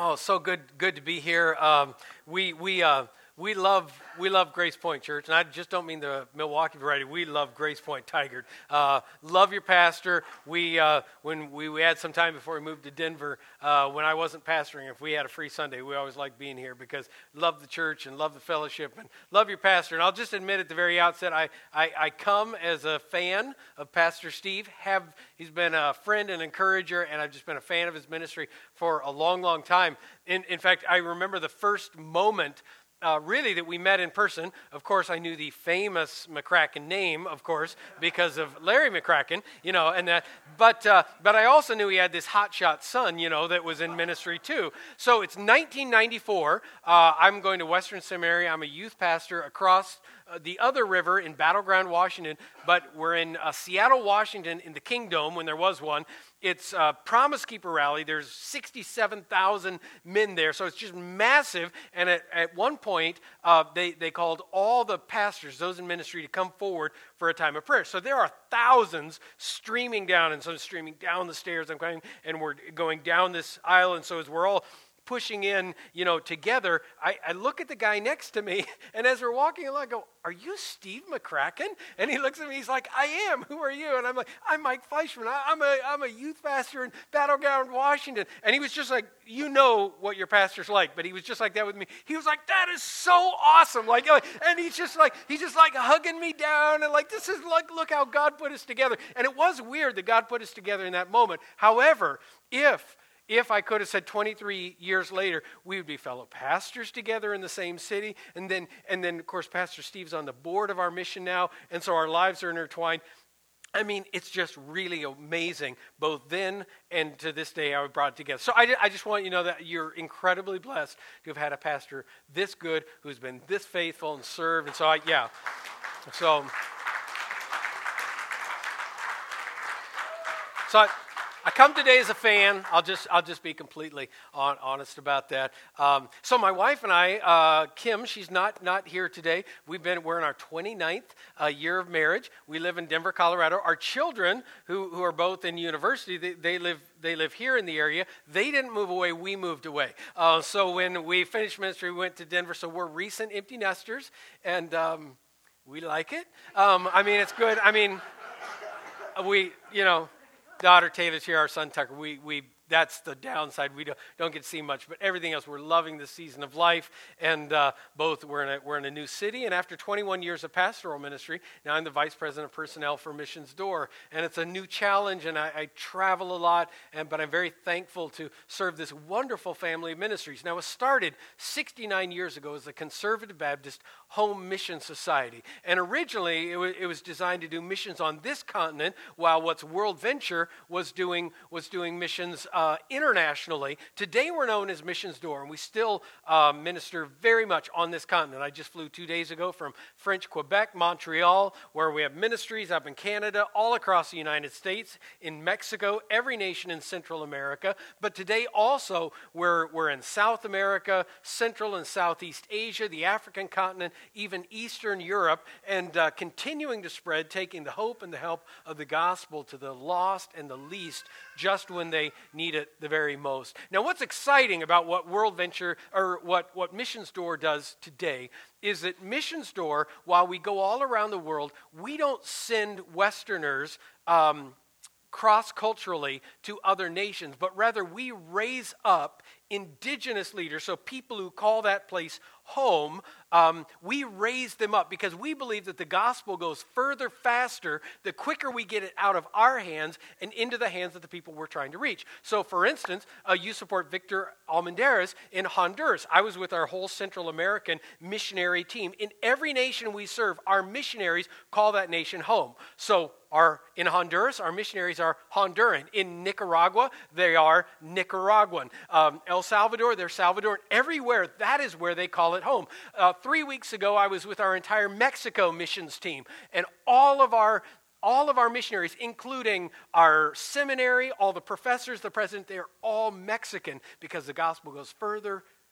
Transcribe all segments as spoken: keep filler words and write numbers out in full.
Oh, so good, good to be here. Um, we we uh, we love we love Grace Point Church, and I just don't mean the Milwaukee variety. We love Grace Point Tigard. Uh, love your pastor. We uh, when we, we had some time before we moved to Denver. Uh, when I wasn't pastoring, if we had a free Sunday, we always liked being here because love the church and love the fellowship and love your pastor. And I'll just admit at the very outset, I I, I come as a fan of Pastor Steve. Have he's been a friend and encourager, and I've just been a fan of his ministry for a long, long time. In, in fact, I remember the first moment, uh, really, that we met in person. Of course, I knew the famous McCracken name, of course, because of Larry McCracken, you know, and that. But uh, but I also knew he had this hotshot son, you know, that was in ministry too. So it's nineteen ninety-four. Uh, I'm going to Western Seminary. I'm a youth pastor across uh, the other river in Battleground, Washington. But we're in uh, Seattle, Washington, in the Kingdome when there was one. It's a Promise Keeper rally. There's sixty-seven thousand men there, so it's just massive. And at, at one point, uh, they, they called all the pastors, those in ministry, to come forward for a time of prayer. So there are thousands streaming down, and some streaming down the stairs. I'm going, and we're going down this aisle, and so as we're all pushing in, you know, together, I, I look at the guy next to me, and as we're walking along, I go, "Are you Steve McCracken?" And he looks at me, he's like, "I am. Who are you?" And I'm like, "I'm Mike Fleischman. I, I'm a I'm a youth pastor in Battleground, Washington." And he was just like, "You know what your pastor's like," but he was just like that with me. He was like, "That is so awesome!" Like, and he's just like he's just like hugging me down, and like, this is like, look how God put us together. And it was weird that God put us together in that moment. However, if If I could have said twenty-three years later, we would be fellow pastors together in the same city. And then, and then, of course, Pastor Steve's on the board of our mission now. And so our lives are intertwined. I mean, it's just really amazing, both then and to this day, how we brought it together. So I, I just want you to know that you're incredibly blessed to have had a pastor this good, who's been this faithful and served. And so, I, yeah. So, so I... I come today as a fan. I'll just I'll just be completely on, honest about that. Um, so my wife and I, uh, Kim, she's not not here today. We've been we're in our twenty-ninth uh, year of marriage. We live in Denver, Colorado. Our children, who who are both in university, they, they live they live here in the area. They didn't move away. We moved away. Uh, so when we finished ministry, we went to Denver. So we're recent empty nesters, and um, we like it. Um, I mean, it's good. I mean, we you know. Daughter Taylor's here, our son Tucker. We we that's the downside. We don't, don't get to see much, but everything else, we're loving this season of life. And uh, both we're in a we're in a new city. And after twenty-one years of pastoral ministry, now I'm the vice president of personnel for Missions Door, and it's a new challenge. And I, I travel a lot, and but I'm very thankful to serve this wonderful family of ministries. Now, it started sixty-nine years ago as the Conservative Baptist Home Mission Society, and originally it was, it was designed to do missions on this continent, while what's World Venture was doing was doing missions uh, internationally. Today we're known as Missions Door, and we still uh, minister very much on this continent. I just flew two days ago from French Quebec, Montreal, where we have ministries up in Canada, all across the United States, in Mexico, every nation in Central America. But today also we're we're in South America, Central and Southeast Asia, the African continent, even Eastern Europe, and uh, continuing to spread, taking the hope and the help of the gospel to the lost and the least, just when they need it the very most. Now, what's exciting about what World Venture, or what, what Missions Door does today, is that Missions Door, while we go all around the world, we don't send Westerners um, cross-culturally to other nations, but rather we raise up indigenous leaders, so people who call that place home. Um, we raise them up because we believe that the gospel goes further, faster, the quicker we get it out of our hands and into the hands of the people we're trying to reach. So, for instance, uh, you support Victor Almendarez in Honduras. I was with our whole Central American missionary team. In every nation we serve, our missionaries call that nation home. So, Our, in Honduras, our missionaries are Honduran. In Nicaragua, they are Nicaraguan. Um, El Salvador, they're Salvadoran. Everywhere, that is where they call it home. Uh, three weeks ago, I was with our entire Mexico missions team, and all of our all of our missionaries, including our seminary, all the professors, the president, they're all Mexican because the gospel goes further,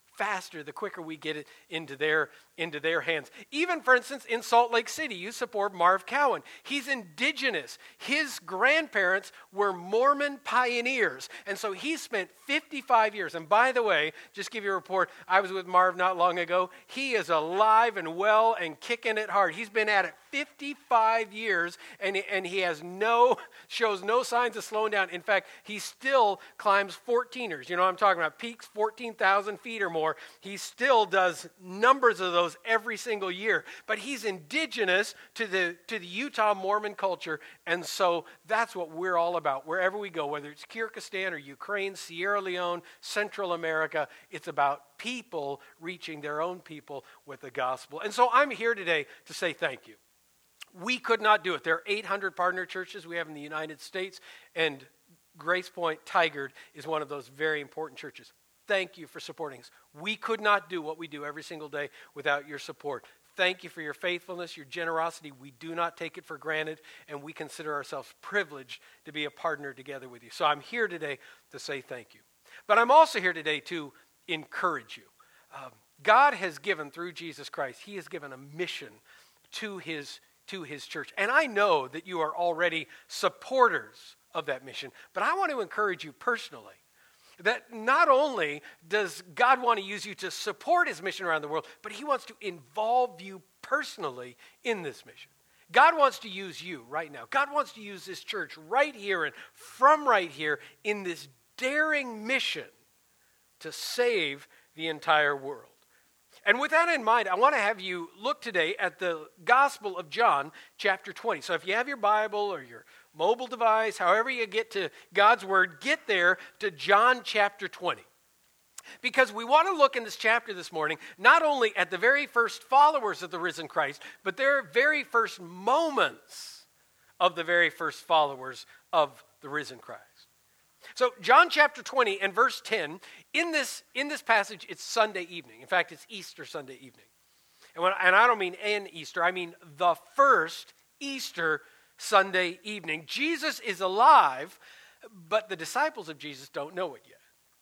faster the quicker we get it into their into their hands. Even, for instance, in Salt Lake City, you support Marv Cowan. He's indigenous. His grandparents were Mormon pioneers, and so he spent fifty-five years. And by the way, just give you a report, I was with Marv not long ago. He is alive and well and kicking it hard. He's been at it fifty-five years, and, and he has no, shows no signs of slowing down. In fact, he still climbs fourteeners. You know what I'm talking about? Peaks fourteen thousand feet or more. He still does numbers of those every single year. But he's indigenous to the, to the Utah Mormon culture, and so that's what we're all about. Wherever we go, whether it's Kyrgyzstan or Ukraine, Sierra Leone, Central America, it's about people reaching their own people with the gospel. And so I'm here today to say thank you. We could not do it. There are eight hundred partner churches we have in the United States, and Grace Point Tigard is one of those very important churches. Thank you for supporting us. We could not do what we do every single day without your support. Thank you for your faithfulness, your generosity. We do not take it for granted, and we consider ourselves privileged to be a partner together with you. So I'm here today to say thank you. But I'm also here today to encourage you. Um, God has given, through Jesus Christ, he has given a mission to his to his church. And I know that you are already supporters of that mission, but I want to encourage you personally that not only does God want to use you to support his mission around the world, but he wants to involve you personally in this mission. God wants to use you right now. God wants to use this church right here and from right here in this daring mission to save the entire world. And with that in mind, I want to have you look today at the Gospel of John, chapter twenty. So if you have your Bible or your mobile device, however you get to God's Word, get there to John chapter twenty. Because we want to look in this chapter this morning, not only at the very first followers of the risen Christ, but their very first moments of the very first followers of the risen Christ. So John chapter twenty and verse ten, in this, in this passage, it's Sunday evening. In fact, it's Easter Sunday evening. And, when, and I don't mean an Easter, I mean the first Easter Sunday evening. Jesus is alive, but the disciples of Jesus don't know it yet.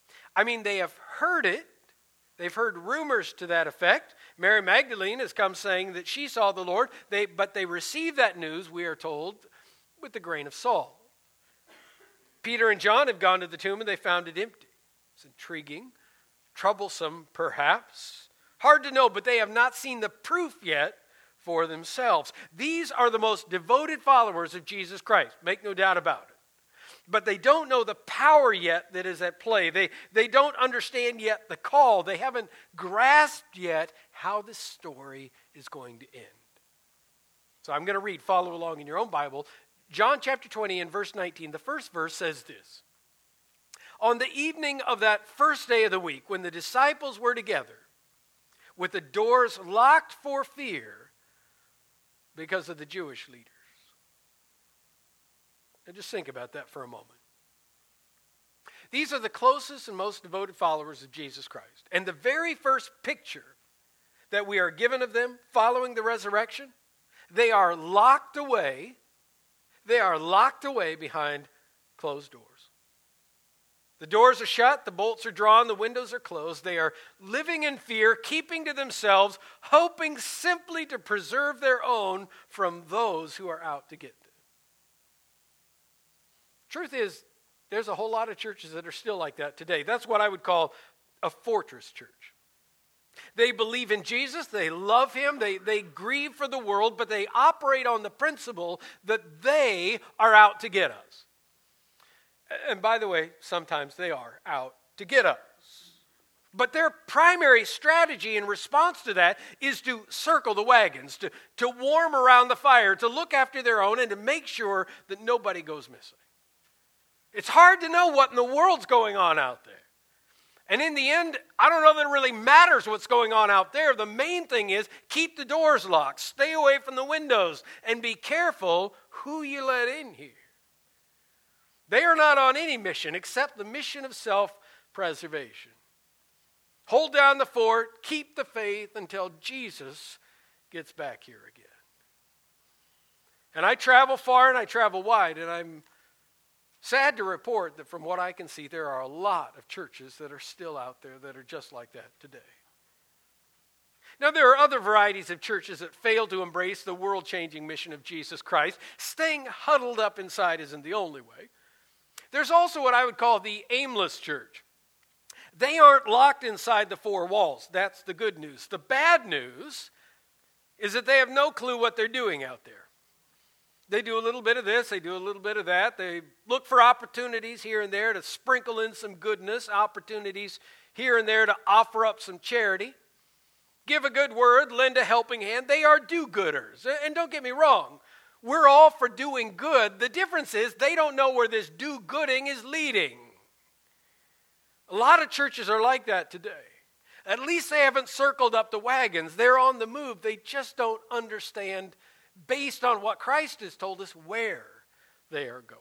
I mean, they have heard it. They've heard rumors to that effect. Mary Magdalene has come saying that she saw the Lord, they, but they received that news, we are told, with a grain of salt. Peter and John have gone to the tomb and they found it empty. It's intriguing, troublesome perhaps, hard to know, but they have not seen the proof yet for themselves. These are the most devoted followers of Jesus Christ, make no doubt about it. But they don't know the power yet that is at play. They, they don't understand yet the call. They haven't grasped yet how this story is going to end. So I'm going to read, follow along in your own Bible, John chapter twenty and verse nineteen. The first verse says this: On the evening of that first day of the week, when the disciples were together, with the doors locked for fear because of the Jewish leaders. Now just think about that for a moment. These are the closest and most devoted followers of Jesus Christ. And the very first picture that we are given of them following the resurrection, they are locked away. They are locked away behind closed doors. The doors are shut, the bolts are drawn, the windows are closed. They are living in fear, keeping to themselves, hoping simply to preserve their own from those who are out to get them. Truth is, there's a whole lot of churches that are still like that today. That's what I would call a fortress church. They believe in Jesus, they love him, they, they grieve for the world, but they operate on the principle that they are out to get us. And by the way, sometimes they are out to get us. But their primary strategy in response to that is to circle the wagons, to, to warm around the fire, to look after their own, and to make sure that nobody goes missing. It's hard to know what in the world's going on out there. And in the end, I don't know that it really matters what's going on out there. The main thing is keep the doors locked, stay away from the windows, and be careful who you let in here. They are not on any mission except the mission of self-preservation. Hold down the fort, keep the faith until Jesus gets back here again. And I travel far and I travel wide, and I'm Sad to report that from what I can see, there are a lot of churches that are still out there that are just like that today. Now, there are other varieties of churches that fail to embrace the world-changing mission of Jesus Christ. Staying huddled up inside isn't the only way. There's also what I would call the aimless church. They aren't locked inside the four walls. That's the good news. The bad news is that they have no clue what they're doing out there. They do a little bit of this, they do a little bit of that. They look for opportunities here and there to sprinkle in some goodness, opportunities here and there to offer up some charity. Give a good word, lend a helping hand. They are do-gooders. And don't get me wrong, we're all for doing good. The difference is they don't know where this do-gooding is leading. A lot of churches are like that today. At least they haven't circled up the wagons. They're on the move. They just don't understand, based on what Christ has told us, where they are going.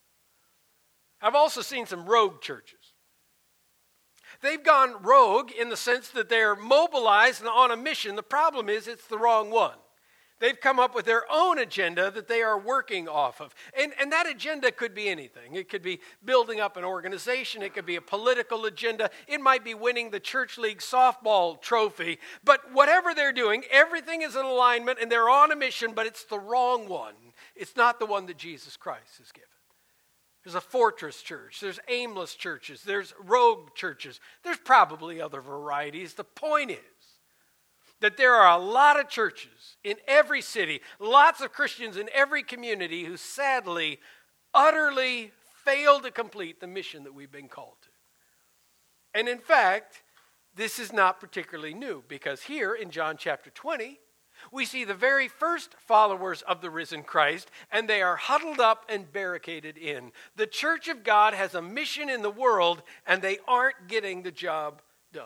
I've also seen some rogue churches. They've gone rogue in the sense that they're mobilized and on a mission. The problem is it's the wrong one. They've come up with their own agenda that they are working off of. And, and that agenda could be anything. It could be building up an organization. It could be a political agenda. It might be winning the church league softball trophy. But whatever they're doing, everything is in alignment and they're on a mission, but it's the wrong one. It's not the one that Jesus Christ has given. There's a fortress church. There's aimless churches. There's rogue churches. There's probably other varieties. The point is that there are a lot of churches in every city, lots of Christians in every community who sadly, utterly fail to complete the mission that we've been called to. And in fact, this is not particularly new, because here in John chapter twenty, we see the very first followers of the risen Christ, and they are huddled up and barricaded in. The church of God has a mission in the world, and they aren't getting the job done.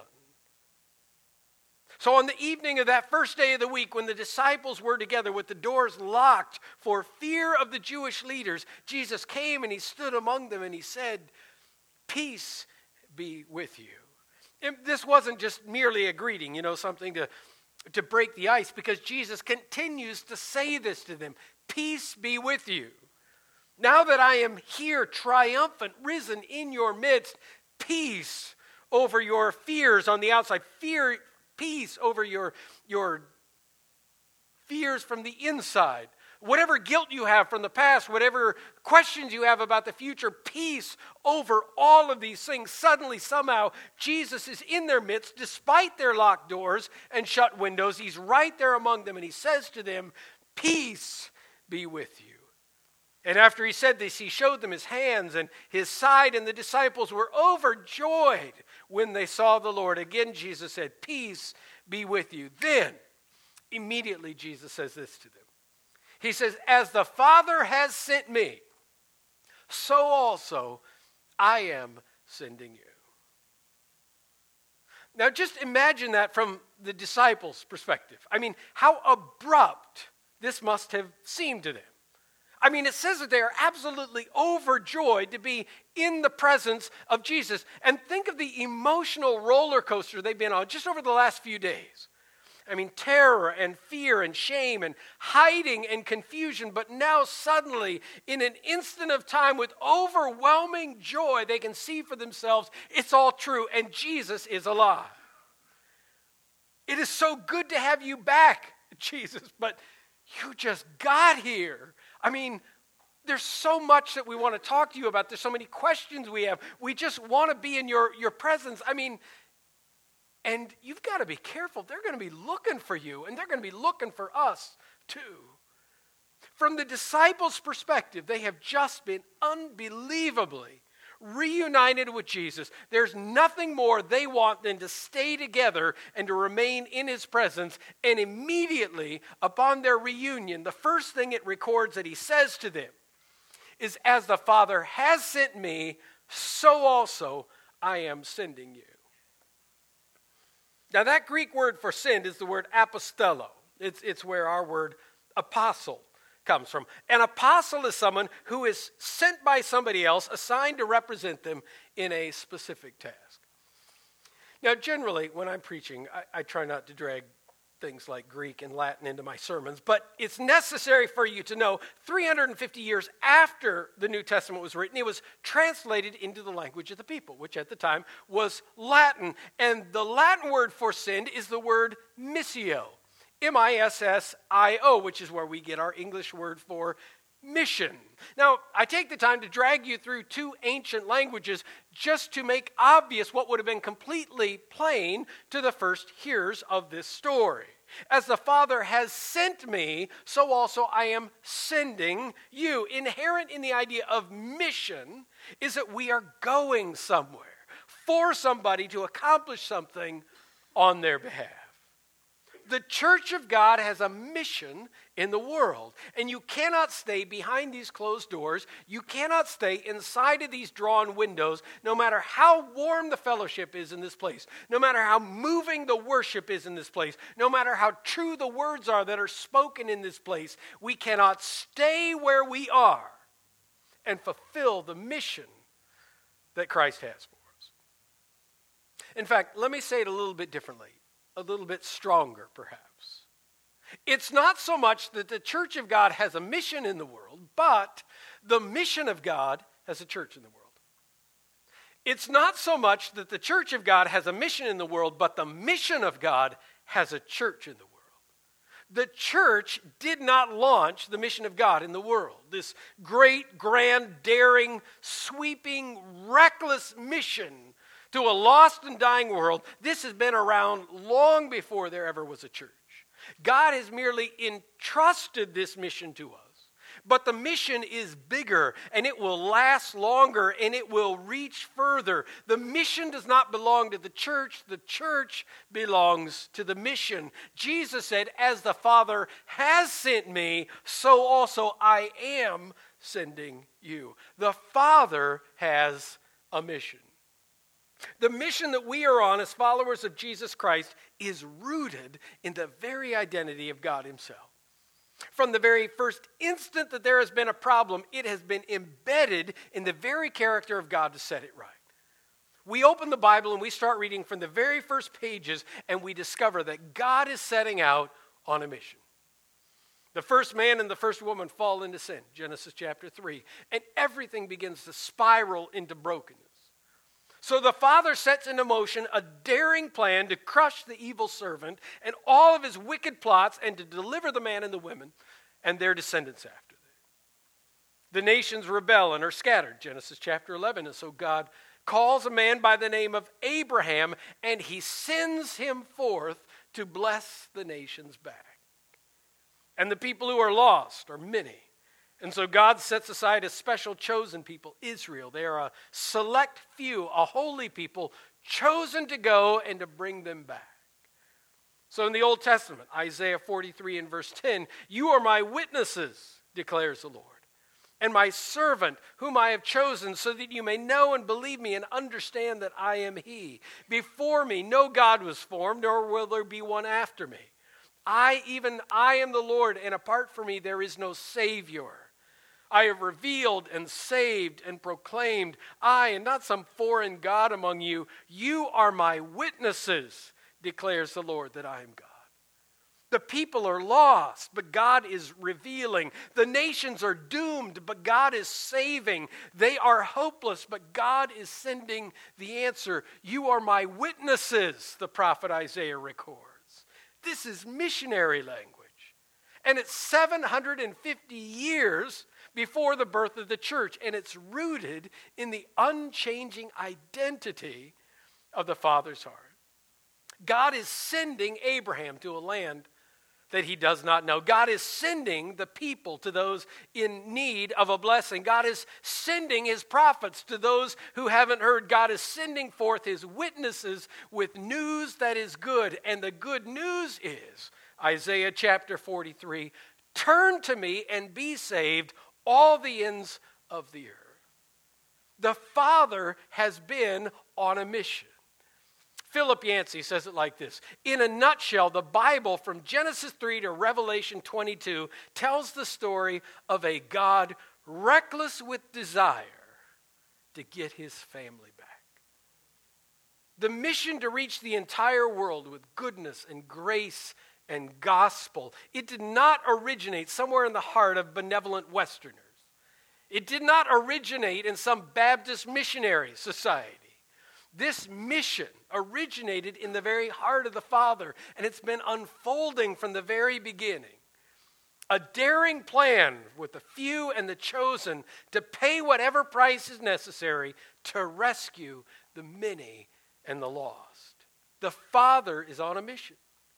So on the evening of that first day of the week, when the disciples were together with the doors locked for fear of the Jewish leaders, Jesus came and he stood among them and he said, "Peace be with you." And this wasn't just merely a greeting, you know, something to, to break the ice, because Jesus continues to say this to them: "Peace be with you. Now that I am here, triumphant, risen in your midst, peace over your fears on the outside, fear peace over your, your fears from the inside. Whatever guilt you have from the past, whatever questions you have about the future, peace over all of these things." Suddenly, somehow, Jesus is in their midst, despite their locked doors and shut windows. He's right there among them, and he says to them, "Peace be with you." And after he said this, he showed them his hands and his side, and the disciples were overjoyed when they saw the Lord. Again, Jesus said, "Peace be with you." Then, immediately, Jesus says this to them. He says, "As the Father has sent me, so also I am sending you." Now, just imagine that from the disciples' perspective. I mean, how abrupt this must have seemed to them. I mean, it says that they are absolutely overjoyed to be in the presence of Jesus. And think of the emotional roller coaster they've been on just over the last few days. I mean, terror and fear and shame and hiding and confusion. But now suddenly, in an instant of time, with overwhelming joy, they can see for themselves it's all true and Jesus is alive. It is so good to have you back, Jesus, but you just got here. I mean, there's so much that we want to talk to you about. There's so many questions we have. We just want to be in your, your presence. I mean, and you've got to be careful. They're going to be looking for you, and they're going to be looking for us too. From the disciples' perspective, they have just been unbelievably reunited with Jesus. There's nothing more they want than to stay together and to remain in his presence. And immediately upon their reunion, the first thing it records that he says to them is, "As the Father has sent me, so also I am sending you." Now, that Greek word for send is the word apostello. It's, it's where our word apostle comes from. An apostle is someone who is sent by somebody else, assigned to represent them in a specific task. Now, generally, when I'm preaching, I, I try not to drag things like Greek and Latin into my sermons, but it's necessary for you to know three hundred fifty years after the New Testament was written, it was translated into the language of the people, which at the time was Latin. And the Latin word for sinned is the word missio, M I S S I O, which is where we get our English word for mission. Now, I take the time to drag you through two ancient languages just to make obvious what would have been completely plain to the first hearers of this story. As the Father has sent me, so also I am sending you. Inherent in the idea of mission is that we are going somewhere for somebody to accomplish something on their behalf. The church of God has a mission in the world, and you cannot stay behind these closed doors. You cannot stay inside of these drawn windows, no matter how warm the fellowship is in this place, no matter how moving the worship is in this place, no matter how true the words are that are spoken in this place. We cannot stay where we are and fulfill the mission that Christ has for us. In fact, let me say it a little bit differently. A little bit stronger, perhaps. It's not so much that the church of God has a mission in the world, but the mission of God has a church in the world. It's not so much that the church of God has a mission in the world, but the mission of God has a church in the world. The church did not launch the mission of God in the world. This great, grand, daring, sweeping, reckless mission to a lost and dying world, this has been around long before there ever was a church. God has merely entrusted this mission to us, but the mission is bigger, and it will last longer, and it will reach further. The mission does not belong to the church. The church belongs to the mission. Jesus said, as the Father has sent me, so also I am sending you. The Father has a mission. The mission that we are on as followers of Jesus Christ is rooted in the very identity of God himself. From the very first instant that there has been a problem, it has been embedded in the very character of God to set it right. We open the Bible and we start reading from the very first pages, and we discover that God is setting out on a mission. The first man and the first woman fall into sin, Genesis chapter three, and everything begins to spiral into brokenness. So the Father sets into motion a daring plan to crush the evil servant and all of his wicked plots, and to deliver the man and the women and their descendants after them. The nations rebel and are scattered, Genesis chapter eleven. And so God calls a man by the name of Abraham, and he sends him forth to bless the nations back. And the people who are lost are many. And so God sets aside a special chosen people, Israel. They are a select few, a holy people, chosen to go and to bring them back. So in the Old Testament, Isaiah forty-three and verse ten, you are my witnesses, declares the Lord, and my servant whom I have chosen, so that you may know and believe me and understand that I am he. Before me no God was formed, nor will there be one after me. I, even I am the Lord, and apart from me there is no Savior. I have revealed and saved and proclaimed, I, and not some foreign God among you. You are my witnesses, declares the Lord, that I am God. The people are lost, but God is revealing. The nations are doomed, but God is saving. They are hopeless, but God is sending the answer. You are my witnesses, the prophet Isaiah records. This is missionary language. And it's seven hundred fifty years before the birth of the church, and it's rooted in the unchanging identity of the Father's heart. God is sending Abraham to a land that he does not know. God is sending the people to those in need of a blessing. God is sending his prophets to those who haven't heard. God is sending forth his witnesses with news that is good. And the good news is, Isaiah chapter forty-three, turn to me and be saved, all the ends of the earth. The Father has been on a mission. Philip Yancey says it like this. In a nutshell, the Bible from Genesis three to Revelation twenty-two tells the story of a God reckless with desire to get his family back. The mission to reach the entire world with goodness and grace and gospel. It did not originate somewhere in the heart of benevolent Westerners. It did not originate in some Baptist missionary society. This mission originated in the very heart of the Father, and it's been unfolding from the very beginning. A daring plan with the few and the chosen to pay whatever price is necessary to rescue the many and the lost. The Father is on a mission.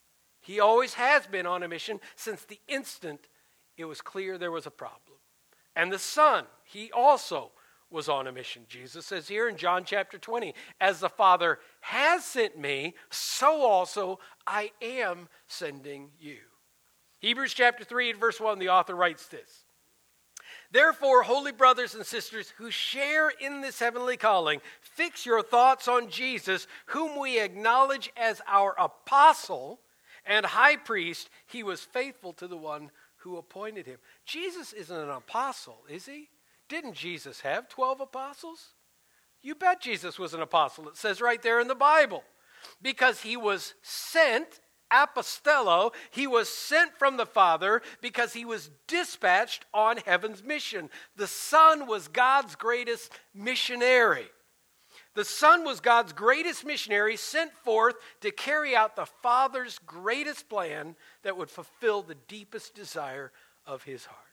He always has been on a mission since the instant it was clear there was a problem. And the Son, he also was on a mission. Jesus says here in John chapter twenty, as the Father has sent me, so also I am sending you. Hebrews chapter three and verse one, the author writes this. Therefore, holy brothers and sisters who share in this heavenly calling, fix your thoughts on Jesus, whom we acknowledge as our apostle and high priest. He was faithful to the one who appointed him. Jesus isn't an apostle, is he? Didn't Jesus have twelve apostles? You bet Jesus was an apostle. It says right there in the Bible. Because he was sent, apostello, he was sent from the Father because he was dispatched on heaven's mission. The Son was God's greatest missionary. The Son was God's greatest missionary sent forth to carry out the Father's greatest plan that would fulfill the deepest desire of his heart.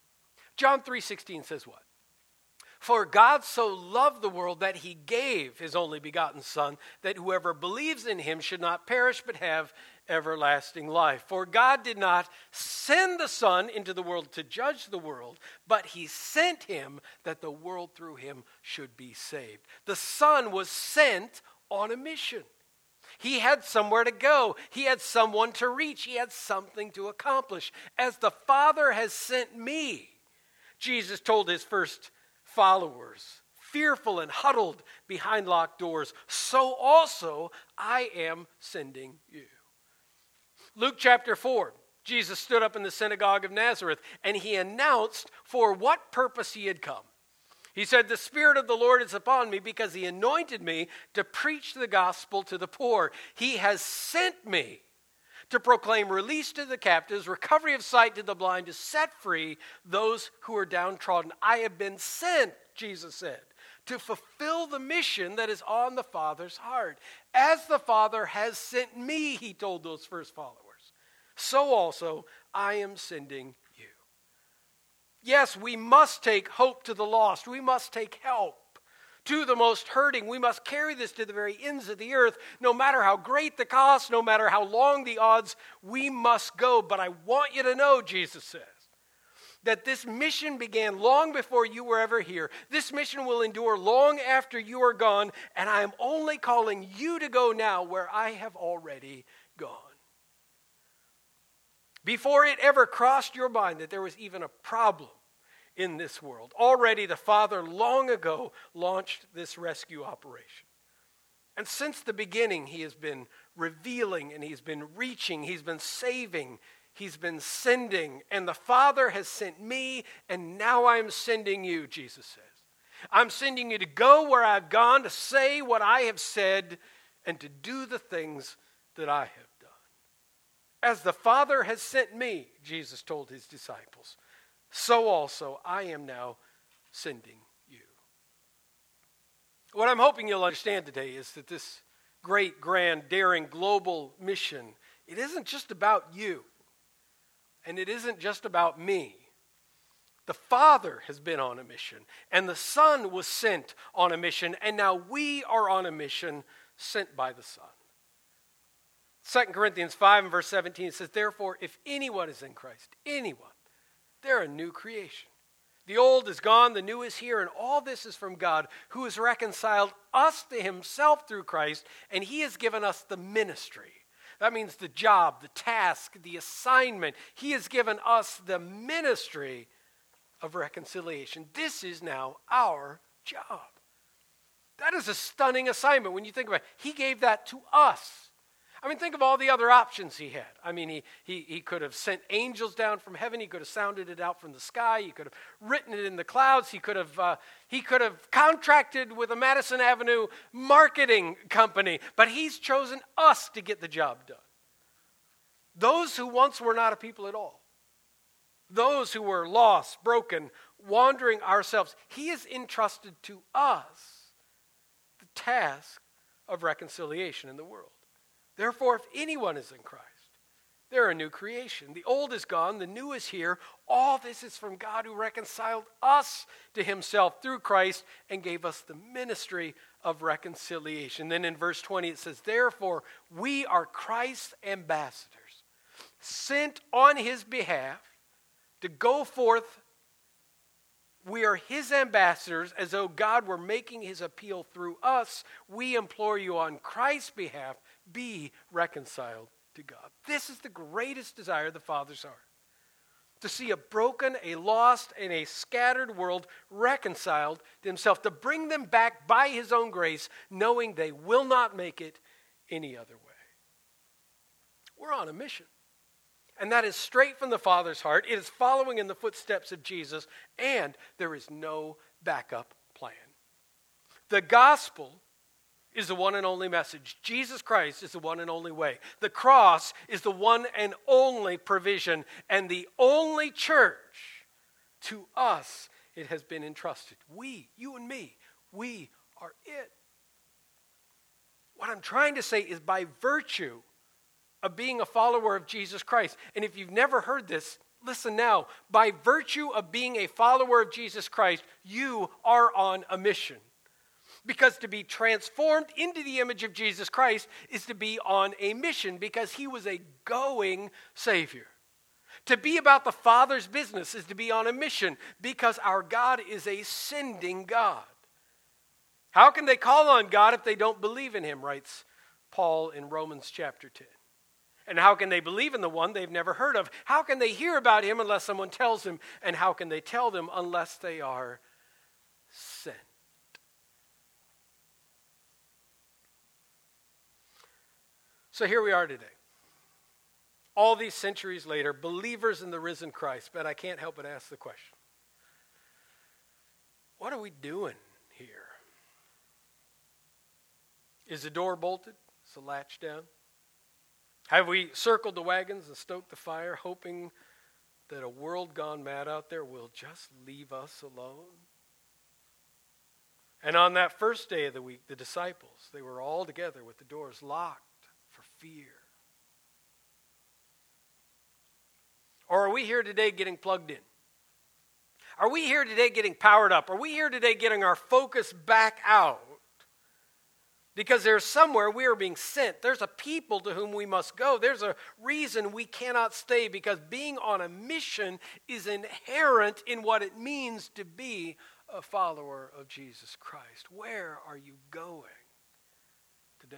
John three sixteen says what? For God so loved the world that he gave his only begotten Son, that whoever believes in him should not perish but have everlasting life. For God did not send the Son into the world to judge the world, but he sent him that the world through him should be saved. The Son was sent on a mission. He had somewhere to go. He had someone to reach. He had something to accomplish. As the Father has sent me, Jesus told his first followers, fearful and huddled behind locked doors, so also I am sending you. Luke chapter four, Jesus stood up in the synagogue of Nazareth and he announced for what purpose he had come. He said, the Spirit of the Lord is upon me because he anointed me to preach the gospel to the poor. He has sent me to proclaim release to the captives, recovery of sight to the blind, to set free those who are downtrodden. I have been sent, Jesus said, to fulfill the mission that is on the Father's heart. As the Father has sent me, he told those first followers, so also I am sending you. Yes, we must take hope to the lost. We must take help to the most hurting. We must carry this to the very ends of the earth. No matter how great the cost, no matter how long the odds, we must go. But I want you to know, Jesus says, that this mission began long before you were ever here. This mission will endure long after you are gone, and I am only calling you to go now where I have already gone. Before it ever crossed your mind that there was even a problem in this world, already the Father long ago launched this rescue operation. And since the beginning, he has been revealing and he's been reaching, he's been saving, he's been sending, and the Father has sent me, and now I'm sending you, Jesus says. I'm sending you to go where I've gone, to say what I have said, and to do the things that I have done. As the Father has sent me, Jesus told his disciples, so also I am now sending you. What I'm hoping you'll understand today is that this great, grand, daring, global mission, it isn't just about you, and it isn't just about me. The Father has been on a mission, and the Son was sent on a mission, and now we are on a mission sent by the Son. Second Corinthians five and verse seventeen says, therefore, if anyone is in Christ, anyone, they're a new creation. The old is gone, the new is here, and all this is from God, who has reconciled us to himself through Christ, and he has given us the ministry. That means the job, the task, the assignment. He has given us the ministry of reconciliation. This is now our job. That is a stunning assignment when you think about it. He gave that to us. I mean, think of all the other options he had. I mean, he, he, he could have sent angels down from heaven. He could have sounded it out from the sky. He could have written it in the clouds. He could have, uh, he could have contracted with a Madison Avenue marketing company. But he's chosen us to get the job done. Those who once were not a people at all. Those who were lost, broken, wandering ourselves. He has entrusted to us the task of reconciliation in the world. Therefore, if anyone is in Christ, they're a new creation. The old is gone, the new is here. All this is from God who reconciled us to himself through Christ and gave us the ministry of reconciliation. Then in verse twenty it says, therefore, we are Christ's ambassadors, sent on his behalf to go forth. We are his ambassadors as though God were making his appeal through us. We implore you on Christ's behalf, be reconciled to God. This is the greatest desire of the Father's heart. To see a broken, a lost, and a scattered world reconciled to himself. To bring them back by his own grace, knowing they will not make it any other way. We're on a mission. And that is straight from the Father's heart. It is following in the footsteps of Jesus. And there is no backup plan. The gospel is the one and only message. Jesus Christ is the one and only way. The cross is the one and only provision. And the only church, to us, it has been entrusted. We, you and me, we are it. What I'm trying to say is by virtue of being a follower of Jesus Christ. And if you've never heard this, listen now. By virtue of being a follower of Jesus Christ, you are on a mission. Because to be transformed into the image of Jesus Christ is to be on a mission because he was a going Savior. To be about the Father's business is to be on a mission because our God is a sending God. How can they call on God if they don't believe in him, writes Paul in Romans chapter ten. And how can they believe in the one they've never heard of? How can they hear about him unless someone tells them? And how can they tell them unless they are sent? So here we are today. All these centuries later, believers in the risen Christ. But I can't help but ask the question. What are we doing here? Is the door bolted? Is the latch down? Have we circled the wagons and stoked the fire, hoping that a world gone mad out there will just leave us alone? And on that first day of the week, the disciples, they were all together with the doors locked for fear. Or are we here today getting plugged in? Are we here today getting powered up? Are we here today getting our focus back out? Because there's somewhere we are being sent. There's a people to whom we must go. There's a reason we cannot stay because being on a mission is inherent in what it means to be a follower of Jesus Christ. Where are you going today?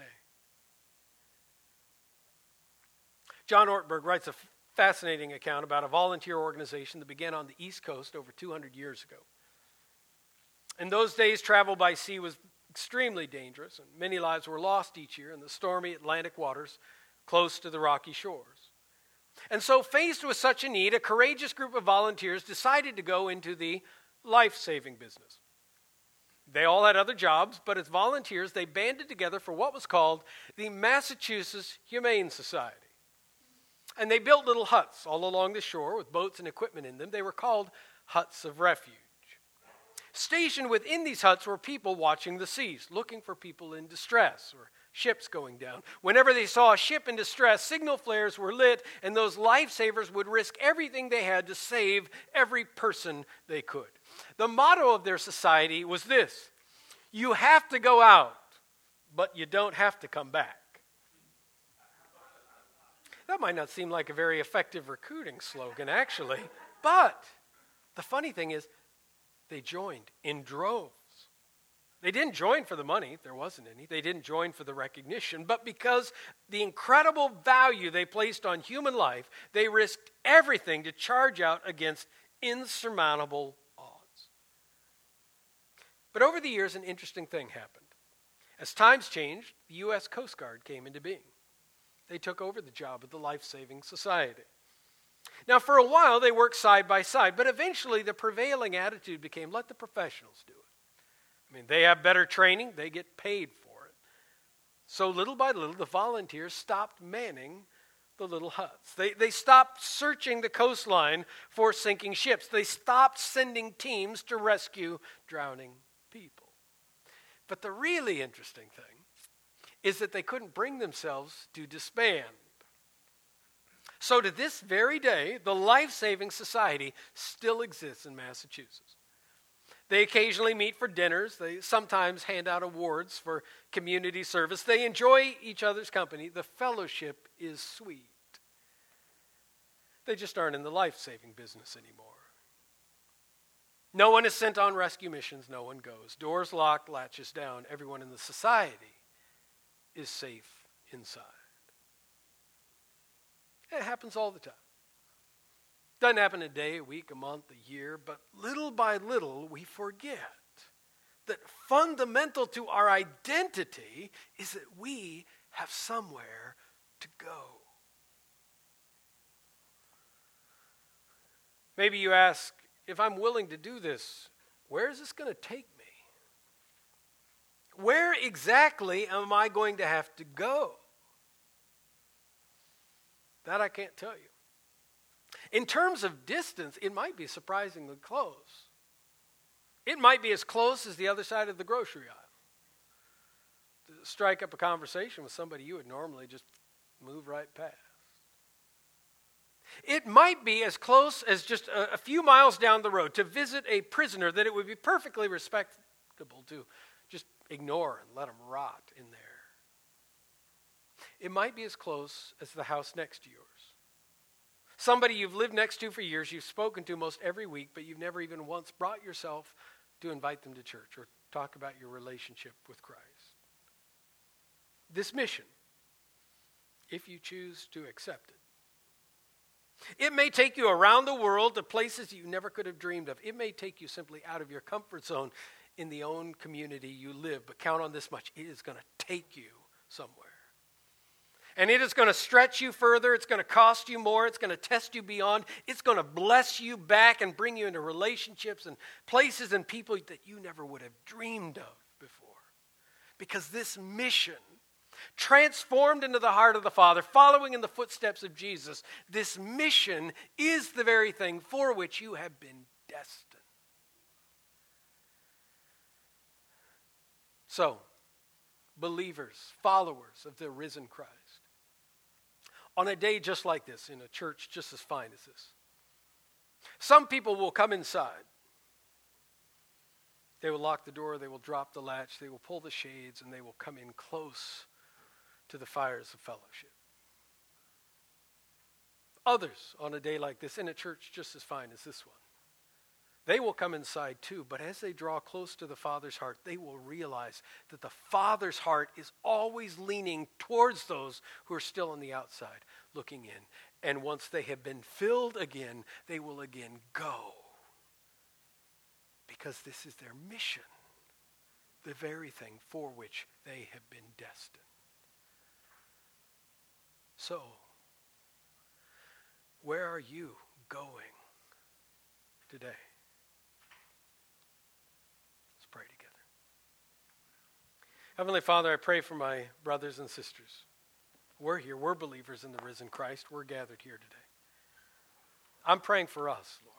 John Ortberg writes a fascinating account about a volunteer organization that began on the East Coast over two hundred years ago. In those days, travel by sea was extremely dangerous, and many lives were lost each year in the stormy Atlantic waters close to the rocky shores. And so, faced with such a need, a courageous group of volunteers decided to go into the life-saving business. They all had other jobs, but as volunteers, they banded together for what was called the Massachusetts Humane Society. And they built little huts all along the shore with boats and equipment in them. They were called huts of refuge. Stationed within these huts were people watching the seas, looking for people in distress or ships going down. Whenever they saw a ship in distress, signal flares were lit, and those lifesavers would risk everything they had to save every person they could. The motto of their society was this: you have to go out, but you don't have to come back. That might not seem like a very effective recruiting slogan, actually, but the funny thing is, they joined in droves. They didn't join for the money. There wasn't any. They didn't join for the recognition. But because the incredible value they placed on human life, they risked everything to charge out against insurmountable odds. But over the years, an interesting thing happened. As times changed, the U S Coast Guard came into being. They took over the job of the Life-Saving Society. Now, for a while, they worked side by side, but eventually the prevailing attitude became, let the professionals do it. I mean, they have better training, they get paid for it. So little by little, the volunteers stopped manning the little huts. They, they stopped searching the coastline for sinking ships. They stopped sending teams to rescue drowning people. But the really interesting thing is that they couldn't bring themselves to disband. So to this very day, the Life-Saving Society still exists in Massachusetts. They occasionally meet for dinners. They sometimes hand out awards for community service. They enjoy each other's company. The fellowship is sweet. They just aren't in the life-saving business anymore. No one is sent on rescue missions. No one goes. Doors locked, latches down. Everyone in the society is safe inside. It happens all the time. Doesn't happen a day, a week, a month, a year, but little by little we forget that fundamental to our identity is that we have somewhere to go. Maybe you ask, if I'm willing to do this, where is this going to take me? Where exactly am I going to have to go? That I can't tell you. In terms of distance, it might be surprisingly close. It might be as close as the other side of the grocery aisle. To strike up a conversation with somebody you would normally just move right past. It might be as close as just a, a few miles down the road to visit a prisoner that it would be perfectly respectable to just ignore and let them rot in there. It might be as close as the house next to yours. Somebody you've lived next to for years, you've spoken to most every week, but you've never even once brought yourself to invite them to church or talk about your relationship with Christ. This mission, if you choose to accept it, it may take you around the world to places you never could have dreamed of. It may take you simply out of your comfort zone in the own community you live, but count on this much, it is going to take you somewhere. And it is going to stretch you further. It's going to cost you more. It's going to test you beyond. It's going to bless you back and bring you into relationships and places and people that you never would have dreamed of before. Because this mission, transformed into the heart of the Father, following in the footsteps of Jesus, this mission is the very thing for which you have been destined. So, believers, followers of the risen Christ, on a day just like this, in a church just as fine as this, some people will come inside. They will lock the door, they will drop the latch, they will pull the shades, and they will come in close to the fires of fellowship. Others, on a day like this, in a church just as fine as this one, they will come inside too, but as they draw close to the Father's heart, they will realize that the Father's heart is always leaning towards those who are still on the outside, looking in. And once they have been filled again, they will again go. Because this is their mission, the very thing for which they have been destined. So, where are you going today? Pray together. Heavenly Father, I pray for my brothers and sisters. We're here. We're believers in the risen Christ. We're gathered here today. I'm praying for us, Lord.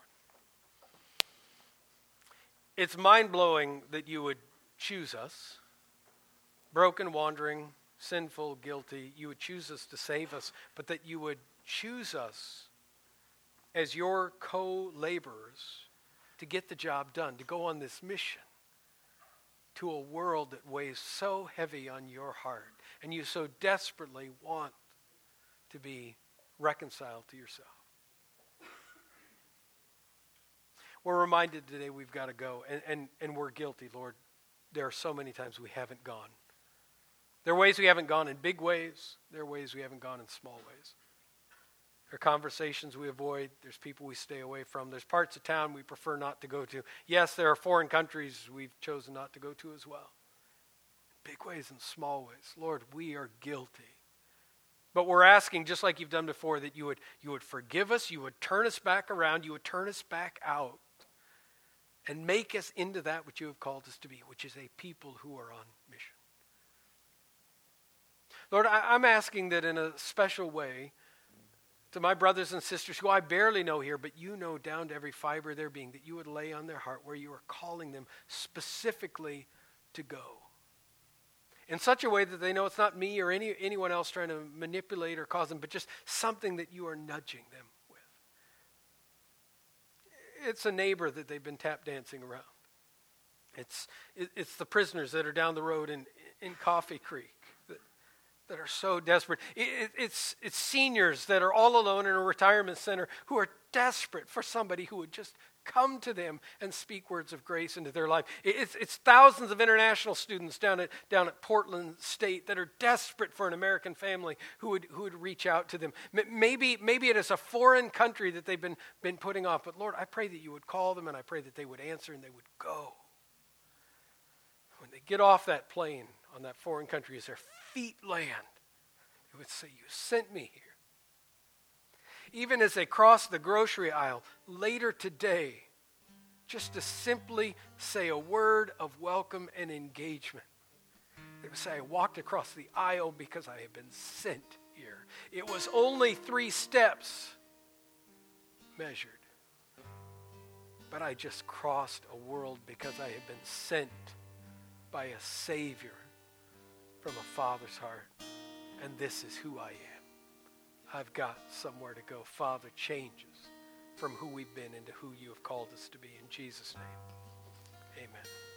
It's mind-blowing that you would choose us, broken, wandering, sinful, guilty. You would choose us to save us, but that you would choose us as your co-laborers to get the job done, to go on this mission to a world that weighs so heavy on your heart, and you so desperately want to be reconciled to yourself. We're reminded today we've got to go, and, and, and we're guilty, Lord. There are so many times we haven't gone. There are ways we haven't gone in big ways. There are ways we haven't gone in small ways. There are conversations we avoid. There's people we stay away from. There's parts of town we prefer not to go to. Yes, there are foreign countries we've chosen not to go to as well. Big ways and small ways. Lord, we are guilty. But we're asking, just like you've done before, that you would, you would forgive us, you would turn us back around, you would turn us back out, and make us into that which you have called us to be, which is a people who are on mission. Lord, I, I'm asking that in a special way, to my brothers and sisters who I barely know here, but you know down to every fiber of their being, that you would lay on their heart where you are calling them specifically to go. In such a way that they know it's not me or any anyone else trying to manipulate or cause them, but just something that you are nudging them with. It's a neighbor that they've been tap dancing around. It's it, it's the prisoners that are down the road in, in Coffee Creek that, that are so desperate. It, it, it's it's seniors that are all alone in a retirement center who are desperate for somebody who would just come to them and speak words of grace into their life. It, it's it's thousands of international students down at down at Portland State that are desperate for an American family who would who would reach out to them. Maybe maybe it is a foreign country that they've been been putting off. But Lord, I pray that you would call them, and I pray that they would answer and they would go. When they get off that plane on that foreign country, as their feet land, they would say, you sent me here. Even as they cross the grocery aisle later today, just to simply say a word of welcome and engagement. They would say, I walked across the aisle because I have been sent here. It was only three steps measured. But I just crossed a world because I have been sent by a Savior from a Father's heart. And this is who I am. I've got somewhere to go. Father, change us from who we've been into who you have called us to be. In Jesus' name, amen.